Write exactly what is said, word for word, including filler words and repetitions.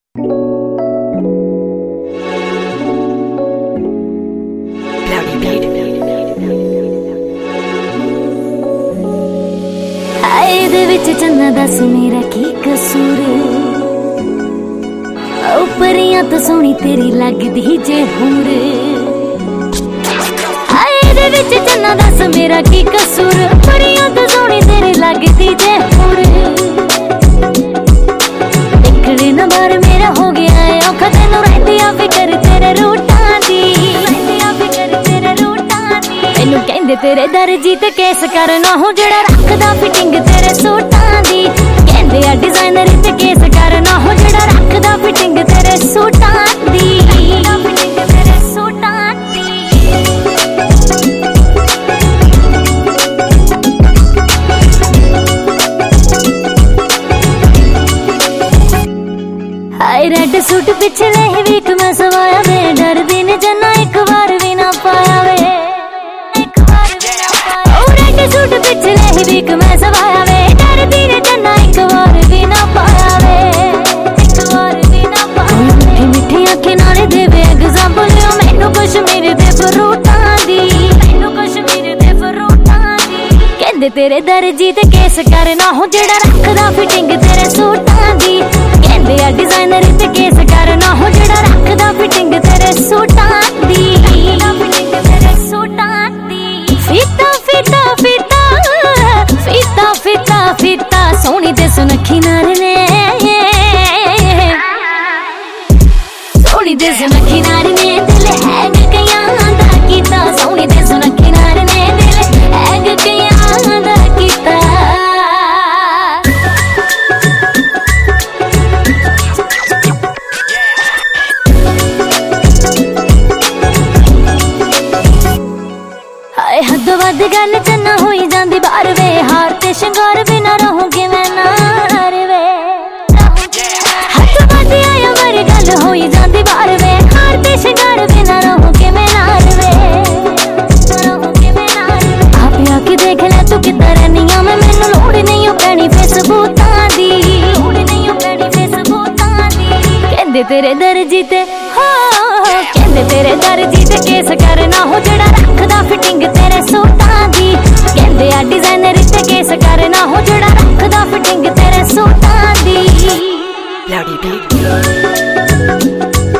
चन्ना दस मेरा की कसूर, उपरियां तो सोहनी तेरी लगदी जे हूर। हाय दे विच चन्ना दस मेरा की कसूर, उपरियां तो सोहनी तेरी लगदी जे हूर। निकले ना बार मेरा हो गया है औखा, तैनूं रहदियां फिकर तेरे रूटां दी, रहदियां फिकर तेरे रूटां दी। मैनूं कहंदे तेरे दर्जी ते केस करना हो, जेड़ा रखदा फिटिंग तेरे सूटां दी। कहंदे आ डिजाइनर ते केस करना हो, जेड़ा रखदा फिटिंग तेरे सूटां दी, फिटिंग तेरे सूटां दी। हाय रेड सूट पिछले ही वीक मैं सवाया वे, डरदी ने जन्ना एक बार भी ना पाया वे, एक बार भी ना पाया। ओ रेड सूट पिछले ही वीक मैं सवाया वे, डरदी ने जन्ना एक बार भी ना पाया वे, एक बार भी ना पाया। मिठी मिठी अखी नाले देवे एग्जांपल, मैनू कश्मीर दे फरूटां दी, मैनू कश्मीर दे फरूटां दी। कहंदे तेरे दर्जी ते केस करना हो, जेड़ा रखदा फिटिंग तेरे सूटां दी। कहंदे आ डिजाइनर ते केस करना हो, जेड़ा रखदा फिटिंग तेरे सूटां दी, फिटिंग तेरे सूटां दी। फीता फीता फीता फीता फीता फीता सोहनी ते सुनखी नार ने, सोहनी ते सुनखी नार ने दिल हैग कईयां दा कीता, सोहनी ते सुनखी नार ने दिल हैग कईयां दा कीता। हाय हद वध गल चन्ना होई जांदी बार वे, हार ते शंगार बिना रहूंगी मैं नार वे। हद वध आया वर गल होई जांदी बार वे, हार ते शंगार बिना रहूंगी मैं नार वे, रहूंगी मैं नार वे। आप आके देख ले तू किद्दां रहनियां मैं, मैनूं लोड़ नहीं ओ पैनी फेसबूतां दी, लोड़ नहीं ओ पैनी फेसबूतां दी। कहंदे तेरे दर्जी ते हो, कहंदे तेरे दर्जी ते केस करना हो, जेड़ा रखदा फिटिंग तेरे सूटां दी। कहंदे आ डिजाइनर ते केस करना हो, जेड़ा रखदा फिटिंग तेरे सूटां दी।